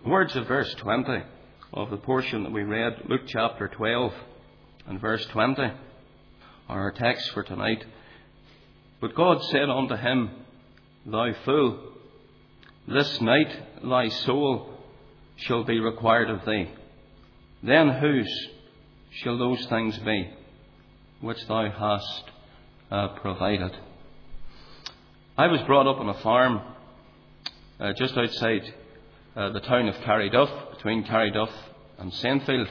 Words of verse 20 of the portion that we read, Luke chapter 12 and verse 20, are our text for tonight. But God said unto him, Thou fool, this night thy soul shall be required of thee. Then whose shall those things be which thou hast provided? I was brought up on a farm just outside the town of Carryduff, between Carryduff and Saintfield.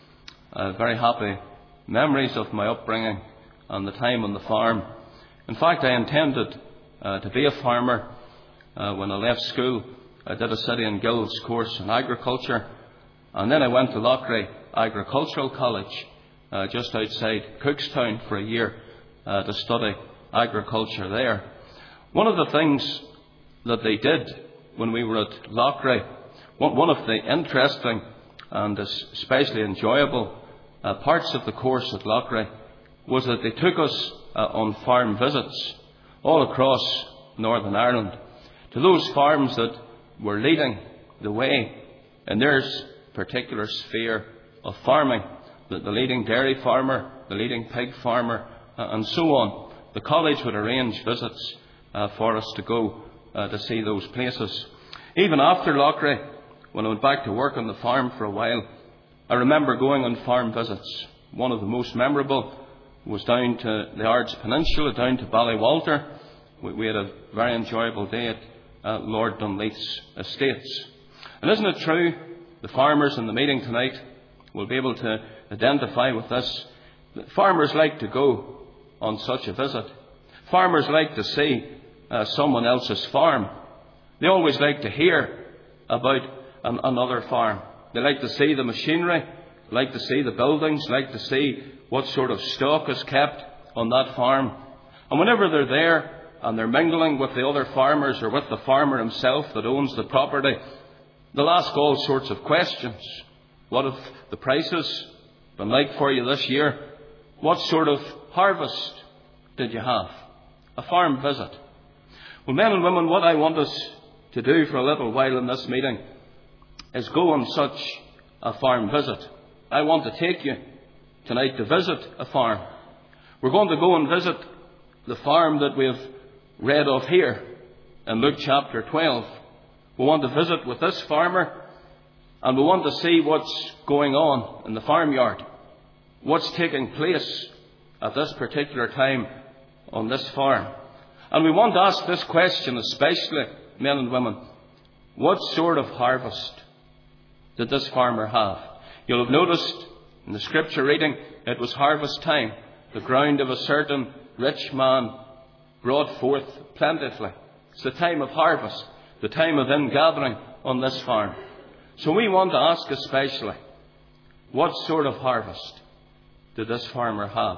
Very happy memories of my upbringing and the time on the farm. In fact, I intended to be a farmer when I left school. I did a City and Guilds course in agriculture, and then I went to Loughrea Agricultural College just outside Cookstown for a year to study agriculture there. One of the things that they did when we were at Loughrea, one of the interesting and especially enjoyable parts of the course at Loughrea, was that they took us on farm visits all across Northern Ireland to those farms that were leading the way in their particular sphere of farming, the leading dairy farmer, the leading pig farmer, and so on. The college would arrange visits for us to go to see those places. Even after Loughrea, when I went back to work on the farm for a while, I remember going on farm visits. One of the most memorable was down to the Ards Peninsula, down to Ballywalter. We had a very enjoyable day at Lord Dunleith's estates. And isn't it true, the farmers in the meeting tonight will be able to identify with this, that farmers like to go on such a visit. Farmers like to see someone else's farm. They always like to hear about another farm. They like to see the machinery, like to see the buildings, like to see what sort of stock is kept on that farm. And whenever they're there and they're mingling with the other farmers or with the farmer himself that owns the property, they'll ask all sorts of questions. What have the prices been like for you this year? What sort of harvest did you have? A farm visit. Well, men and women, what I want us to do for a little while in this meeting is go on such a farm visit. I want to take you tonight to visit a farm. We're going to go and visit the farm that we've read of here in Luke chapter 12. We want to visit with this farmer, and we want to see what's going on in the farmyard, what's taking place at this particular time on this farm. And we want to ask this question, especially men and women: what sort of harvest did this farmer have? You'll have noticed in the scripture reading, it was harvest time. The ground of a certain rich man brought forth plentifully. It's the time of harvest, the time of ingathering on this farm. So we want to ask especially, what sort of harvest did this farmer have?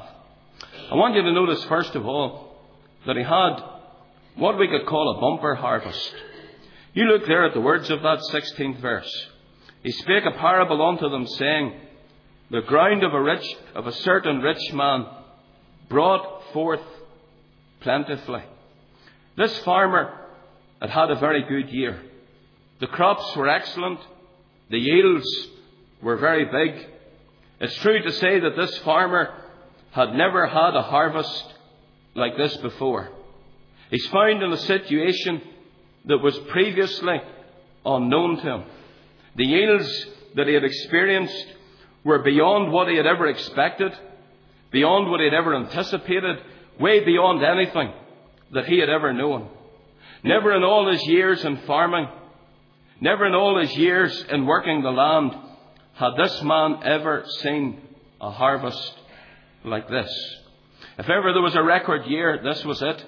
I want you to notice first of all that he had what we could call a bumper harvest. You look there at the words of that 16th verse. He spake a parable unto them, saying, the ground of a certain rich man brought forth plentifully. This farmer had had a very good year. The crops were excellent. The yields were very big. It's true to say that this farmer had never had a harvest like this before. He's found in a situation that was previously unknown to him. The yields that he had experienced were beyond what he had ever expected, beyond what he had ever anticipated, way beyond anything that he had ever known. Never in all his years in farming, never in all his years in working the land, had this man ever seen a harvest like this. If ever there was a record year, this was it.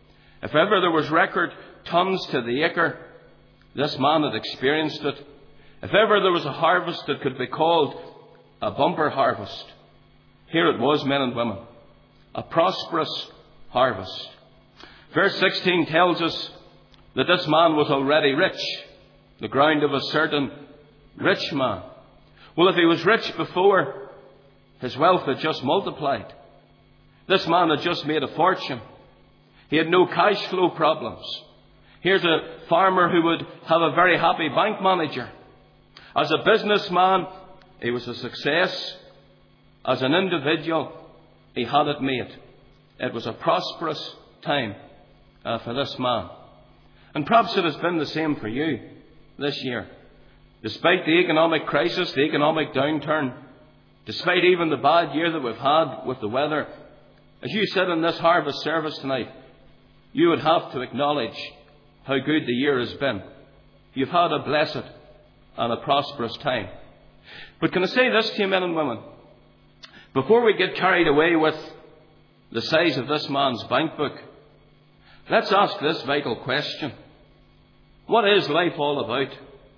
If ever there was record tons to the acre, this man had experienced it. If ever there was a harvest that could be called a bumper harvest, here it was, men and women. A prosperous harvest. Verse 16 tells us that this man was already rich. The ground of a certain rich man. Well, if he was rich before, his wealth had just multiplied. This man had just made a fortune. He had no cash flow problems. Here's a farmer who would have a very happy bank manager. As a businessman, he was a success. As an individual, he had it made. It was a prosperous time for this man. And perhaps it has been the same for you this year. Despite the economic crisis, the economic downturn, despite even the bad year that we've had with the weather, as you sit in this harvest service tonight, you would have to acknowledge how good the year has been. You've had a blessed and a prosperous time. But can I say this to you, men and women? Before we get carried away with the size of this man's bank book, let's ask this vital question. What is life all about?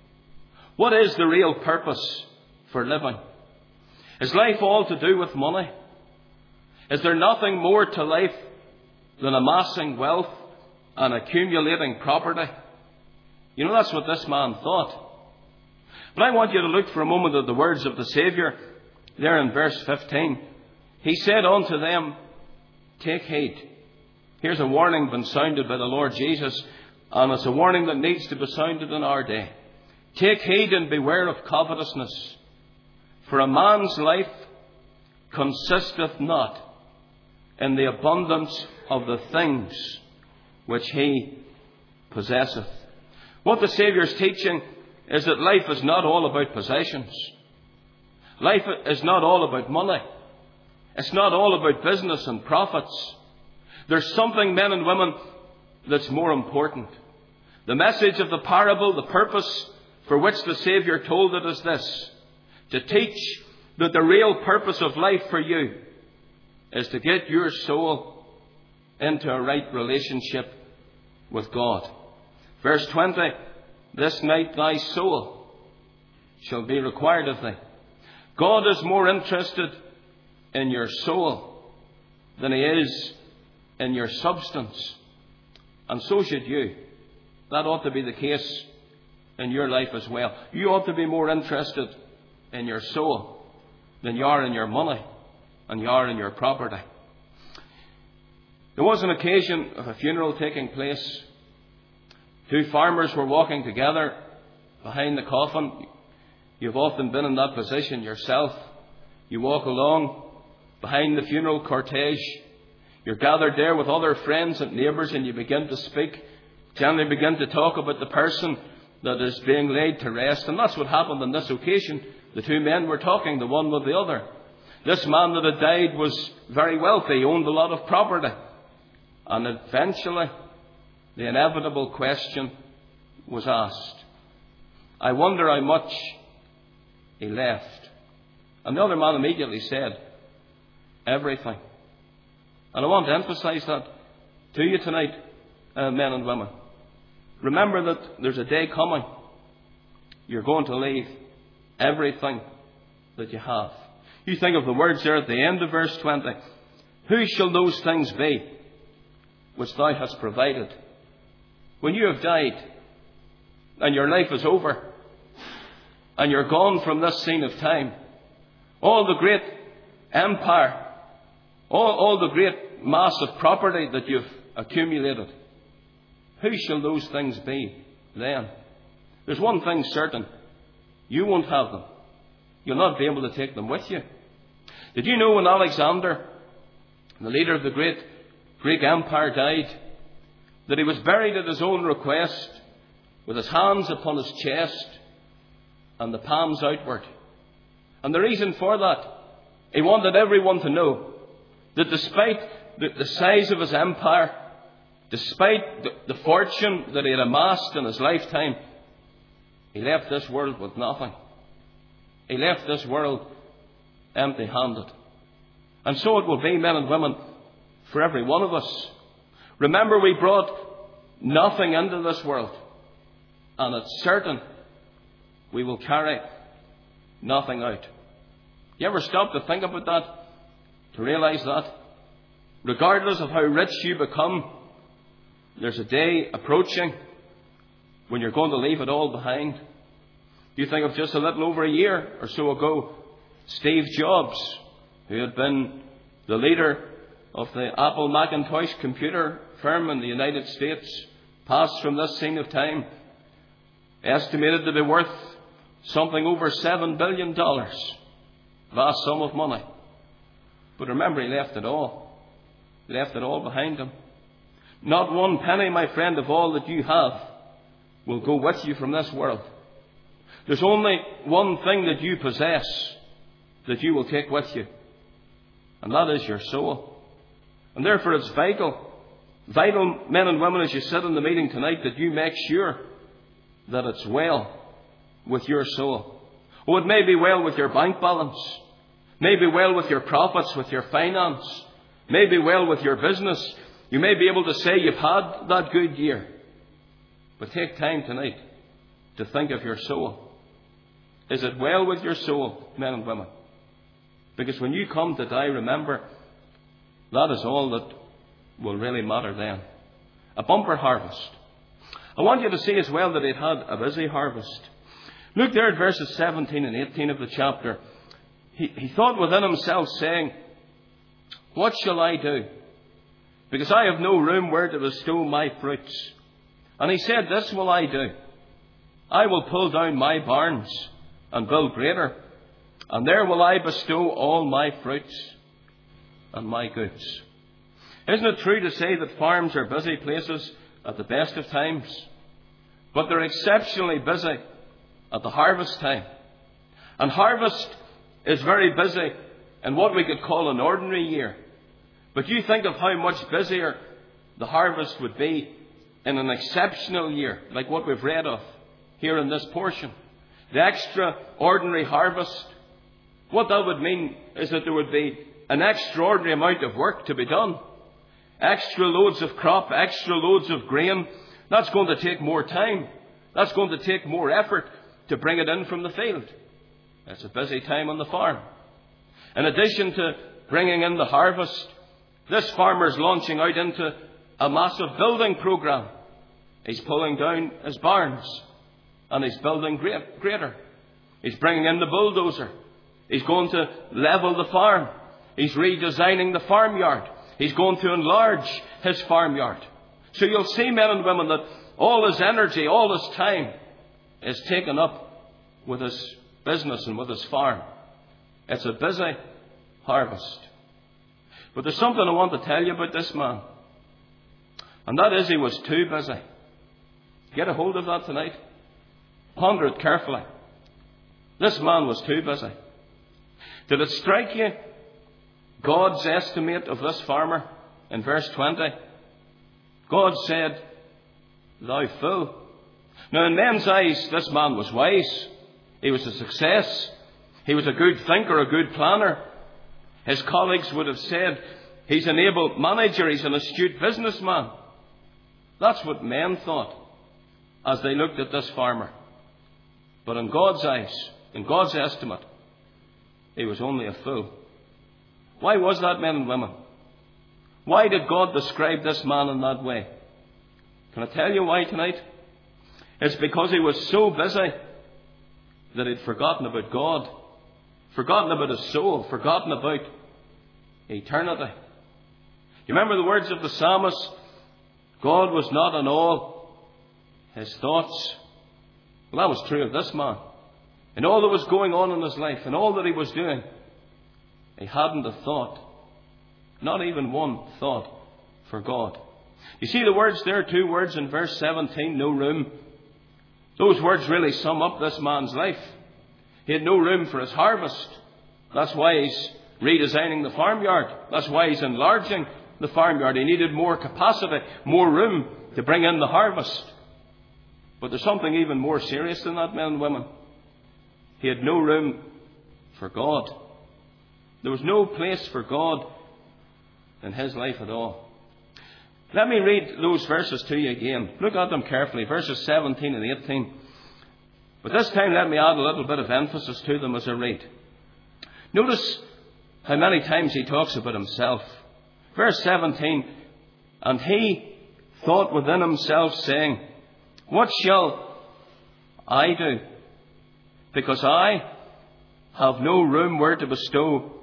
What is the real purpose for living? Is life all to do with money? Is there nothing more to life than amassing wealth and accumulating property? You know, that's what this man thought. But I want you to look for a moment at the words of the Saviour there in verse 15. He said unto them, take heed. Here's a warning been sounded by the Lord Jesus, and it's a warning that needs to be sounded in our day. Take heed and beware of covetousness, for a man's life consisteth not in the abundance of the things which he possesseth. What the Saviour is teaching is that life is not all about possessions. Life is not all about money. It's not all about business and profits. There's something, men and women, that's more important. The message of the parable, the purpose for which the Saviour told it is this: to teach that the real purpose of life for you is to get your soul into a right relationship with God. Verse 20, this night thy soul shall be required of thee. God is more interested in your soul than he is in your substance. And so should you. That ought to be the case in your life as well. You ought to be more interested in your soul than you are in your money and you are in your property. There was an occasion of a funeral taking place. Two farmers were walking together behind the coffin. You've often been in that position yourself. You walk along behind the funeral cortege. You're gathered there with other friends and neighbours, and you begin to speak. Generally begin to talk about the person that is being laid to rest. And that's what happened on this occasion. The two men were talking, the one with the other. This man that had died was very wealthy. He owned a lot of property. And eventually, the inevitable question was asked. I wonder how much he left. And the other man immediately said, everything. And I want to emphasize that to you tonight, men and women. Remember that there's a day coming. You're going to leave everything that you have. You think of the words there at the end of verse 20. Who shall those things be which thou hast provided? When you have died and your life is over and you're gone from this scene of time, all the great empire, all the great mass of property that you've accumulated, who shall those things be then? There's one thing certain. You won't have them. You'll not be able to take them with you. Did you know when Alexander, the leader of the great Greek Empire, died, that he was buried at his own request with his hands upon his chest and the palms outward? And the reason for that, he wanted everyone to know that despite the size of his empire, despite the fortune that he had amassed in his lifetime, he left this world with nothing. He left this world empty-handed. And so it will be, men and women, for every one of us. Remember, we brought nothing into this world, and it's certain we will carry nothing out. You ever stop to think about that? To realize that? Regardless of how rich you become, there's a day approaching when you're going to leave it all behind. You think of just a little over a year or so ago, Steve Jobs, who had been the leader of the Apple Macintosh computer firm in the United States, passed from this scene of time, estimated to be worth something over $7 billion. Vast sum of money. But remember, he left it all. He left it all behind him. Not one penny, my friend, of all that you have will go with you from this world. There's only one thing that you possess that you will take with you. And that is your soul. And therefore it's vital, men and women, as you sit in the meeting tonight, that you make sure that it's well with your soul. Oh, it may be well with your bank balance. May be well with your profits, with your finance. May be well with your business. You may be able to say you've had that good year. But take time tonight to think of your soul. Is it well with your soul, men and women? Because when you come to die, remember, that is all that will really matter then. A bumper harvest. I want you to see as well that it had a busy harvest. Look there at verses 17 and 18 of the chapter. He thought within himself, saying, what shall I do? Because I have no room where to bestow my fruits. And he said, this will I do. I will pull down my barns and build greater, and there will I bestow all my fruits and my goods. Isn't it true to say that farms are busy places at the best of times? But they're exceptionally busy at the harvest time. And harvest is very busy in what we could call an ordinary year. But you think of how much busier the harvest would be in an exceptional year, like what we've read of here in this portion. The extraordinary harvest. What that would mean is that there would be an extraordinary amount of work to be done. Extra loads of crop, extra loads of grain. That's going to take more time. That's going to take more effort to bring it in from the field. It's a busy time on the farm. In addition to bringing in the harvest, this farmer's launching out into a massive building program. He's pulling down his barns and he's building greater. He's bringing in the bulldozer. He's going to level the farm. He's redesigning the farmyard. He's going to enlarge his farmyard. So you'll see, men and women, that all his energy, all his time is taken up with his business and with his farm. It's a busy harvest. But there's something I want to tell you about this man. And that is, he was too busy. Get a hold of that tonight. Ponder it carefully. This man was too busy. Did it strike you God's estimate of this farmer in verse 20? God said, thou fool. Now in men's eyes, this man was wise. He was a success. He was a good thinker, a good planner. His colleagues would have said, he's an able manager, he's an astute businessman. That's what men thought as they looked at this farmer. But in God's eyes, in God's estimate, he was only a fool. Why was that, men and women? Why did God describe this man in that way? Can I tell you why tonight? It's because he was so busy that he'd forgotten about God, forgotten about his soul, forgotten about eternity. You remember the words of the psalmist? God was not in all his thoughts. Well, that was true of this man. In all that was going on in his life, and all that he was doing, he hadn't a thought, not even one thought for God. You see the words there, 2 words in verse 17, no room. Those words really sum up this man's life. He had no room for his harvest. That's why he's redesigning the farmyard. That's why he's enlarging the farmyard. He needed more capacity, more room to bring in the harvest. But there's something even more serious than that, men and women. He had no room for God. There was no place for God in his life at all. Let me read those verses to you again. Look at them carefully, verses 17 and 18. But this time let me add a little bit of emphasis to them as I read. Notice how many times he talks about himself. Verse 17, and he thought within himself, saying, what shall I do? Because I have no room where to bestow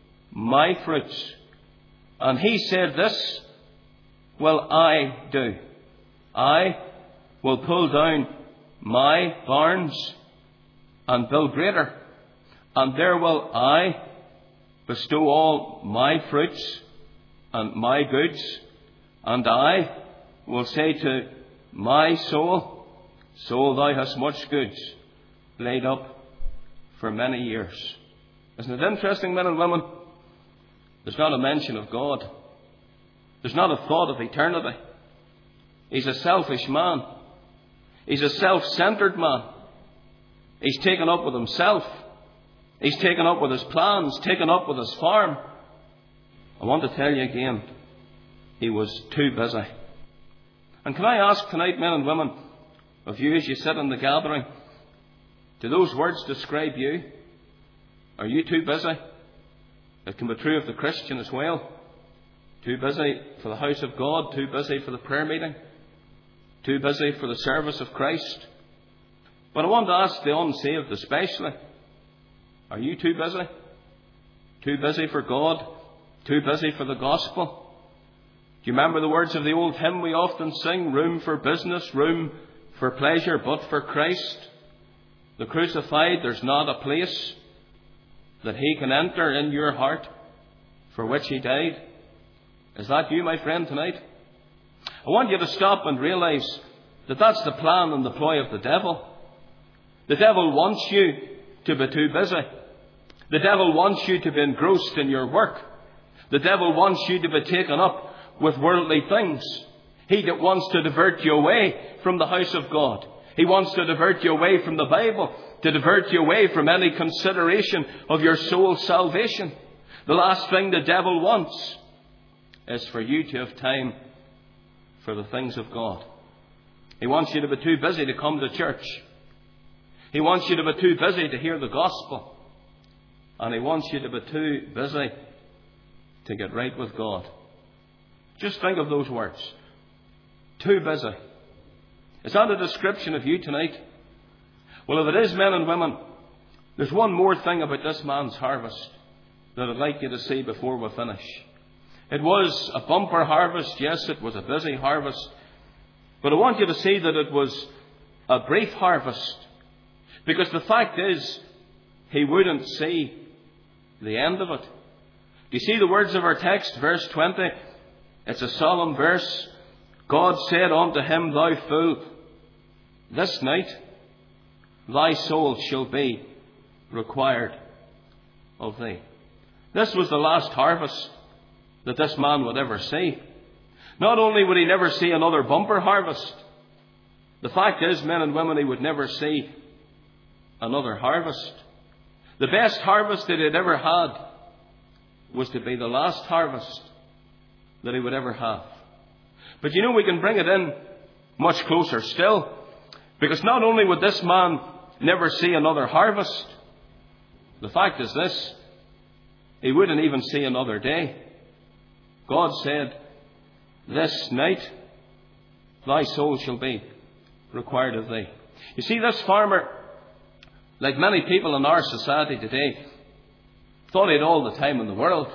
my fruits. And he said, this will I do. I will pull down my barns and build greater. And there will I bestow all my fruits and my goods, and I will say to my soul, Soul, thou hast much goods laid up for many years. Isn't it interesting, men and women? There's not a mention of God. There's not a thought of eternity. He's a selfish man. He's a self-centered man. He's taken up with himself. He's taken up with his plans, taken up with his farm. I want to tell you again, he was too busy. And can I ask tonight, men and women, of you as you sit in the gathering, do those words describe you? Are you too busy? It can be true of the Christian as well. Too busy for the house of God, too busy for the prayer meeting, too busy for the service of Christ. But I want to ask the unsaved especially, are you too busy? Too busy for God? Too busy for the gospel? Do you remember the words of the old hymn we often sing? Room for business, room for pleasure, but for Christ, the crucified, there's not a place that he can enter in your heart for which he died. Is that you, my friend, tonight? I want you to stop and realize that that's the plan and the ploy of the devil. The devil wants you to be too busy. The devil wants you to be engrossed in your work. The devil wants you to be taken up with worldly things. He wants to divert you away from the house of God. He wants to divert you away from the Bible, to divert you away from any consideration of your soul's salvation. The last thing the devil wants is for you to have time for the things of God. He wants you to be too busy to come to church. He wants you to be too busy to hear the gospel. And he wants you to be too busy to get right with God. Just think of those words. Too busy. Is that a description of you tonight? Well, if it is, men and women, there's one more thing about this man's harvest that I'd like you to see before we finish. It was a bumper harvest. Yes, it was a busy harvest. But I want you to see that it was a brief harvest. Because the fact is, he wouldn't see the end of it. Do you see the words of our text, verse 20? It's a solemn verse. God said unto him, Thou fool, this night thy soul shall be required of thee. This was the last harvest that this man would ever see. Not only would he never see another bumper harvest, the fact is, men and women, he would never see another harvest. The best harvest that he'd ever had was to be the last harvest that he would ever have. But you know, we can bring it in much closer still, because not only would this man never see another harvest, the fact is this, he wouldn't even see another day. God said, this night thy soul shall be required of thee. You see, this farmer, like many people in our society today, thought he had all the time in the world.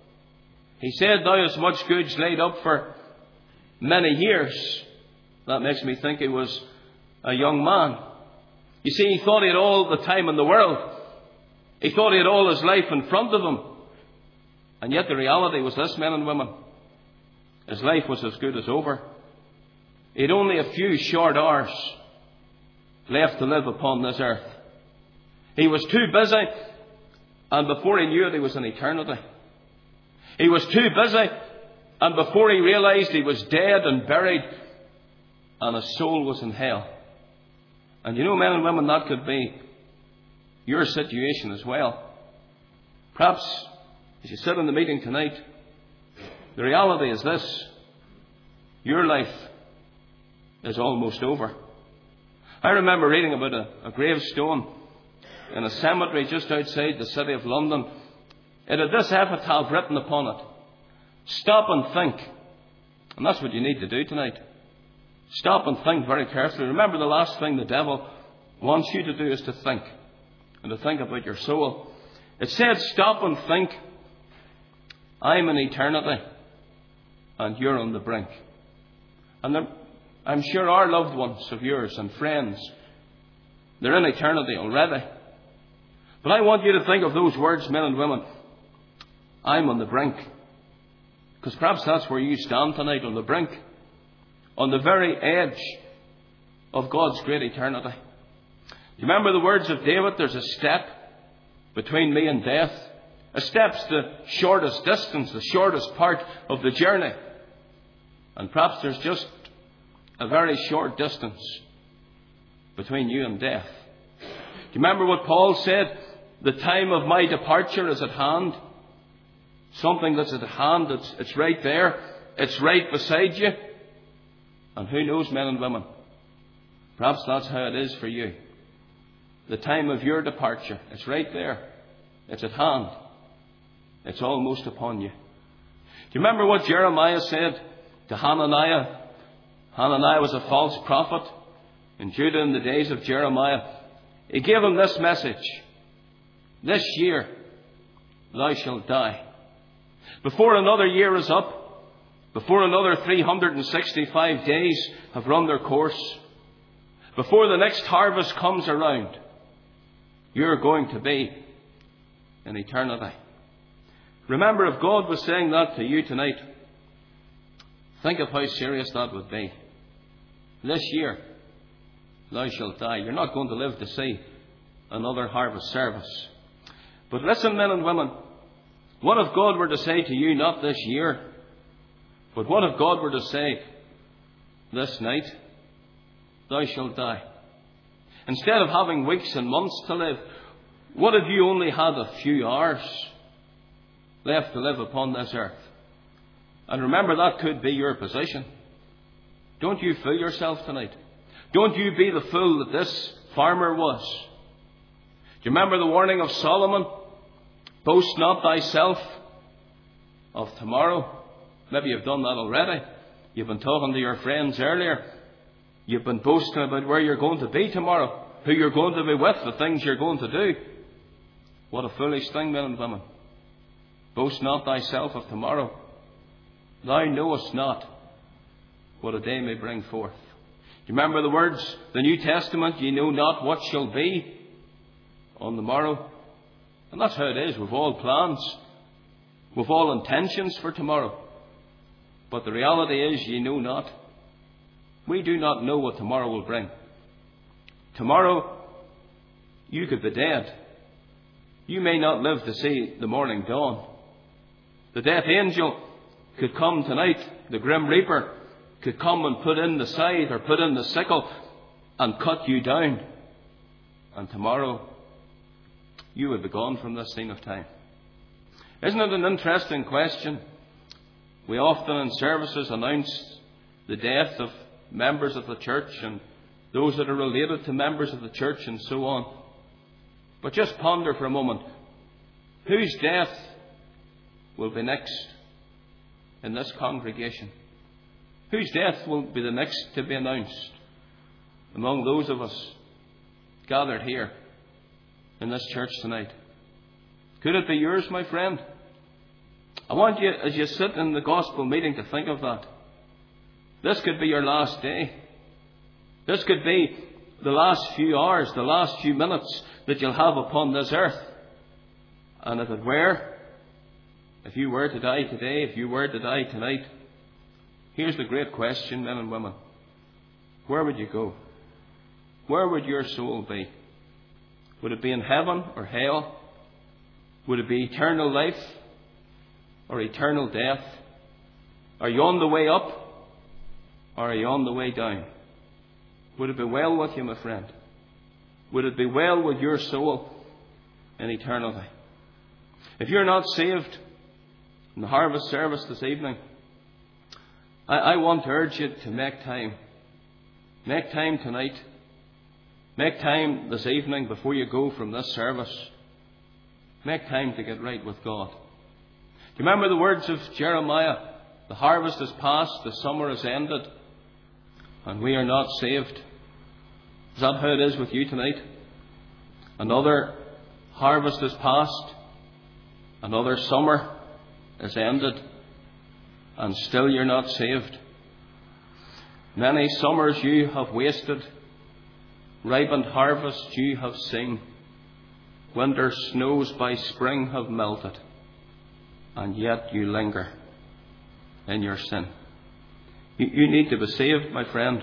He said, thou hast much goods laid up for many years. That makes me think he was a young man. You see, he thought he had all the time in the world. He thought he had all his life in front of him. And yet the reality was this, men and women. His life was as good as over. He had only a few short hours left to live upon this earth. He was too busy, and before he knew it, he was in eternity. He was too busy, and before he realized, he was dead and buried, and his soul was in hell. And you know, men and women, that could be your situation as well. Perhaps as you sit in the meeting tonight, the reality is this: your life is almost over. I remember reading about a gravestone in a cemetery just outside the city of London. It had this epitaph written upon it: stop and think. And that's what you need to do tonight. Stop and think very carefully. Remember, the last thing the devil wants you to do is to think, and to think about your soul. It said, stop and think. I'm in eternity, and you're on the brink. And I'm sure our loved ones of yours and friends, they're in eternity already. But I want you to think of those words, men and women. I'm on the brink. Because perhaps that's where you stand tonight, on the brink. On the very edge of God's great eternity. You remember the words of David? There's a step between me and death. A step's the shortest distance, the shortest part of the journey. And perhaps there's just a very short distance between you and death. Do you remember what Paul said? The time of my departure is at hand. Something that's at hand, it's right there. It's right beside you. And who knows, men and women, perhaps that's how it is for you. The time of your departure, it's right there. It's at hand. It's almost upon you. Do you remember what Jeremiah said to Hananiah? Hananiah was a false prophet in Judah in the days of Jeremiah. He gave him this message. This year thou shalt die. Before another year is up, before another 365 days have run their course, before the next harvest comes around, you're going to be in eternity. Remember, if God was saying that to you tonight, think of how serious that would be. This year, thou shalt die. You're not going to live to see another harvest service. But listen, men and women, what if God were to say to you, not this year, but what if God were to say, this night, thou shalt die? Instead of having weeks and months to live, what if you only had a few hours left to live upon this earth? And remember, that could be your position. Don't you fool yourself tonight. Don't you be the fool that this farmer was. Do you remember the warning of Solomon? Boast not thyself of tomorrow. Maybe you've done that already. You've been talking to your friends earlier. You've been boasting about where you're going to be tomorrow, who you're going to be with, the things you're going to do. What a foolish thing, men and women. Boast not thyself of tomorrow. Thou knowest not what a day may bring forth. Do you remember the words, the New Testament, ye know not what shall be on the morrow. And that's how it is. We've all plans. We've all intentions for tomorrow. But the reality is, ye know not. We do not know what tomorrow will bring. Tomorrow, you could be dead. You may not live to see the morning dawn. The death angel could come tonight. The grim reaper could come and put in the scythe or put in the sickle and cut you down. And tomorrow, you would be gone from this scene of time. Isn't it an interesting question? We often in services announce the death of members of the church and those that are related to members of the church and so on. But just ponder for a moment. Whose death will be next in this congregation? Whose death will be the next to be announced among those of us gathered here in this church tonight? Could it be yours, my friend? I want you, as you sit in the gospel meeting, to think of that. This could be your last day. This could be the last few hours, the last few minutes that you'll have upon this earth. And if you were to die today, if you were to die tonight, here's the great question, men and women. Where would you go? Where would your soul be? Would it be in heaven or hell? Would it be eternal life or eternal death? Are you on the way up or are you on the way down? Would it be well with you, my friend? Would it be well with your soul in eternity? If you're not saved in the harvest service this evening, I want to urge you to make time. Make time tonight. Make time this evening before you go from this service. Make time to get right with God. Do you remember the words of Jeremiah? The harvest is past, the summer is ended, and we are not saved. Is that how it is with you tonight? Another harvest is past, another summer is ended, and still you're not saved. Many summers you have wasted, ripened harvest you have seen, winter snows by spring have melted, and yet you linger in your sin. You need to be saved, my friend,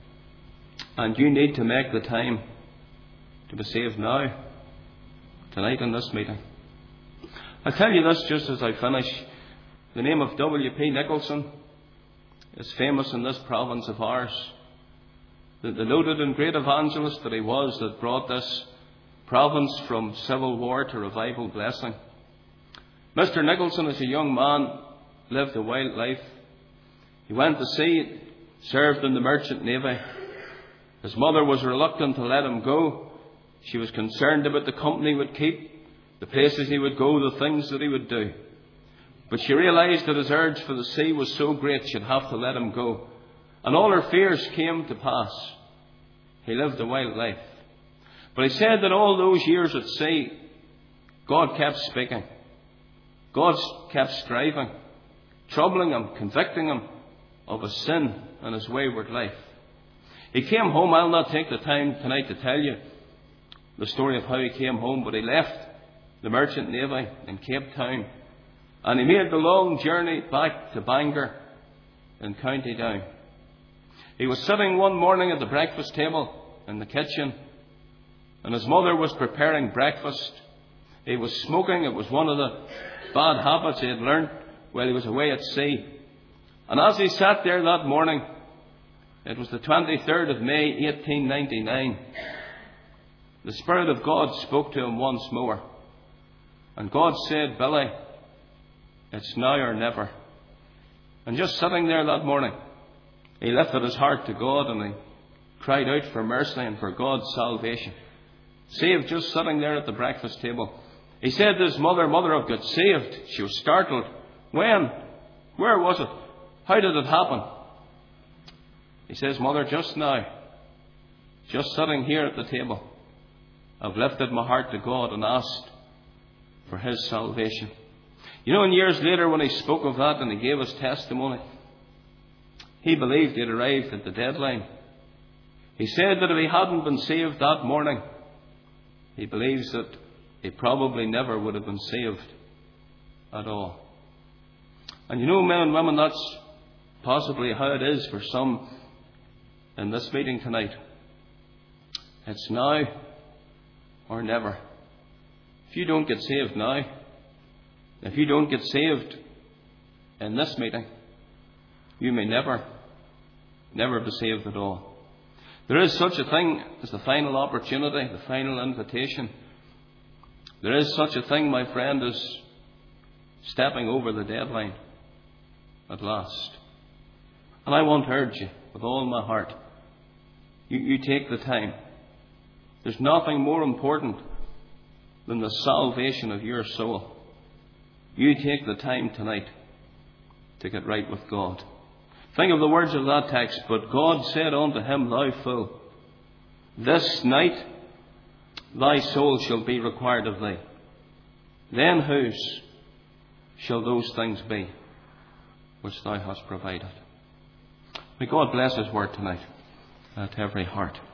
and you need to make the time to be saved now, tonight in this meeting. I'll tell you this just as I finish. The name of W.P. Nicholson is famous in this province of ours. The noted and great evangelist that he was, that brought this province from civil war to revival blessing. Mr. Nicholson, as a young man, lived a wild life. He went to sea, served in the merchant navy. His mother was reluctant to let him go. She was concerned about the company he would keep, the places he would go, the things that he would do. But she realized that his urge for the sea was so great she'd have to let him go. And all her fears came to pass. He lived a wild life. But he said that all those years at sea, God kept speaking. God kept striving, troubling him, convicting him of his sin and his wayward life. He came home. I'll not take the time tonight to tell you the story of how he came home, but he left the merchant navy in Cape Town, and he made the long journey back to Bangor in County Down. He was sitting one morning at the breakfast table in the kitchen, and his mother was preparing breakfast. He was smoking. It was one of the bad habits he had learned while he was away at sea. And as he sat there that morning, it was the 23rd of May, 1899, the Spirit of God spoke to him once more. And God said, "Billy, it's now or never." And just sitting there that morning, he lifted his heart to God and he cried out for mercy and for God's salvation. Saved just sitting there at the breakfast table. He said to his mother, "Mother, I've got saved." She was startled. "When? Where was it? How did it happen?" He says, "Mother, just now, just sitting here at the table, I've lifted my heart to God and asked for His salvation." You know, and years later when he spoke of that and he gave his testimony, he believed he had arrived at the deadline. He said that if he hadn't been saved that morning, he believes that he probably never would have been saved at all. And you know, men and women, that's possibly how it is for some in this meeting tonight. It's now or never. If you don't get saved now, if you don't get saved in this meeting, you may never be saved at all. There is such a thing as the final opportunity, the final invitation. There is such a thing, my friend, as stepping over the deadline at last. And I want to urge you with all my heart, you take the time. There's nothing more important than the salvation of your soul. You take the time tonight to get right with God. Think of the words of that text. "But God said unto him, Thou fool, this night thy soul shall be required of thee. Then whose shall those things be which thou hast provided?" May God bless His word tonight to every heart.